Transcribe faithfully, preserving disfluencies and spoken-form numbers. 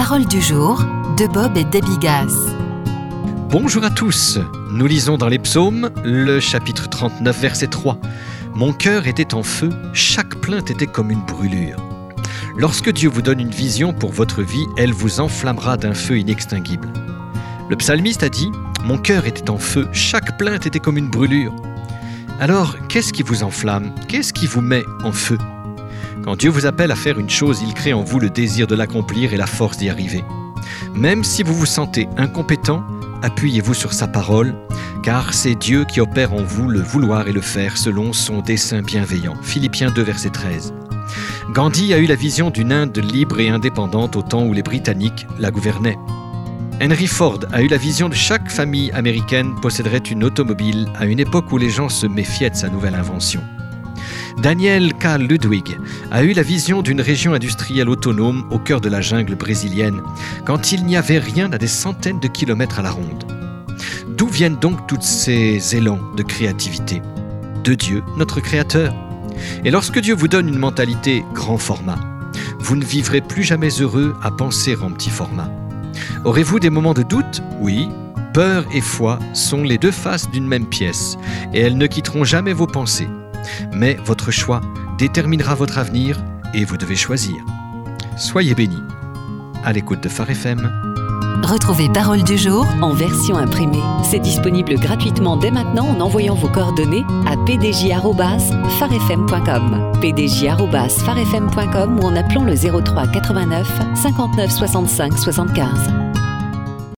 Parole du jour de Bob et Debbie Gass. Bonjour à tous, nous lisons dans les psaumes le chapitre trente-neuf, verset trois. « Mon cœur était en feu, chaque plainte était comme une brûlure. » Lorsque Dieu vous donne une vision pour votre vie, elle vous enflammera d'un feu inextinguible. Le psalmiste a dit « Mon cœur était en feu, chaque plainte était comme une brûlure. » Alors, qu'est-ce qui vous enflamme ? Qu'est-ce qui vous met en feu ? Quand Dieu vous appelle à faire une chose, il crée en vous le désir de l'accomplir et la force d'y arriver. Même si vous vous sentez incompétent, appuyez-vous sur sa parole, car c'est Dieu qui opère en vous le vouloir et le faire selon son dessein bienveillant. Philippiens deux, verset treize. Gandhi a eu la vision d'une Inde libre et indépendante au temps où les Britanniques la gouvernaient. Henry Ford a eu la vision de chaque famille américaine posséderait une automobile à une époque où les gens se méfiaient de sa nouvelle invention. Daniel K. Ludwig a eu la vision d'une région industrielle autonome au cœur de la jungle brésilienne, quand il n'y avait rien à des centaines de kilomètres à la ronde. D'où viennent donc tous ces élans de créativité ? De Dieu, notre Créateur. Et lorsque Dieu vous donne une mentalité grand format, vous ne vivrez plus jamais heureux à penser en petit format. Aurez-vous des moments de doute ? Oui. Peur et foi sont les deux faces d'une même pièce, et elles ne quitteront jamais vos pensées. Mais votre choix déterminera votre avenir et vous devez choisir. Soyez bénis. À l'écoute de Phare F M. Retrouvez Parole du jour en version imprimée. C'est disponible gratuitement dès maintenant en envoyant vos coordonnées à p d j arobase phare f m point com, p d j arobase phare f m point com ou en appelant le zéro trois quatre-vingt-neuf cinquante-neuf soixante-cinq soixante-quinze.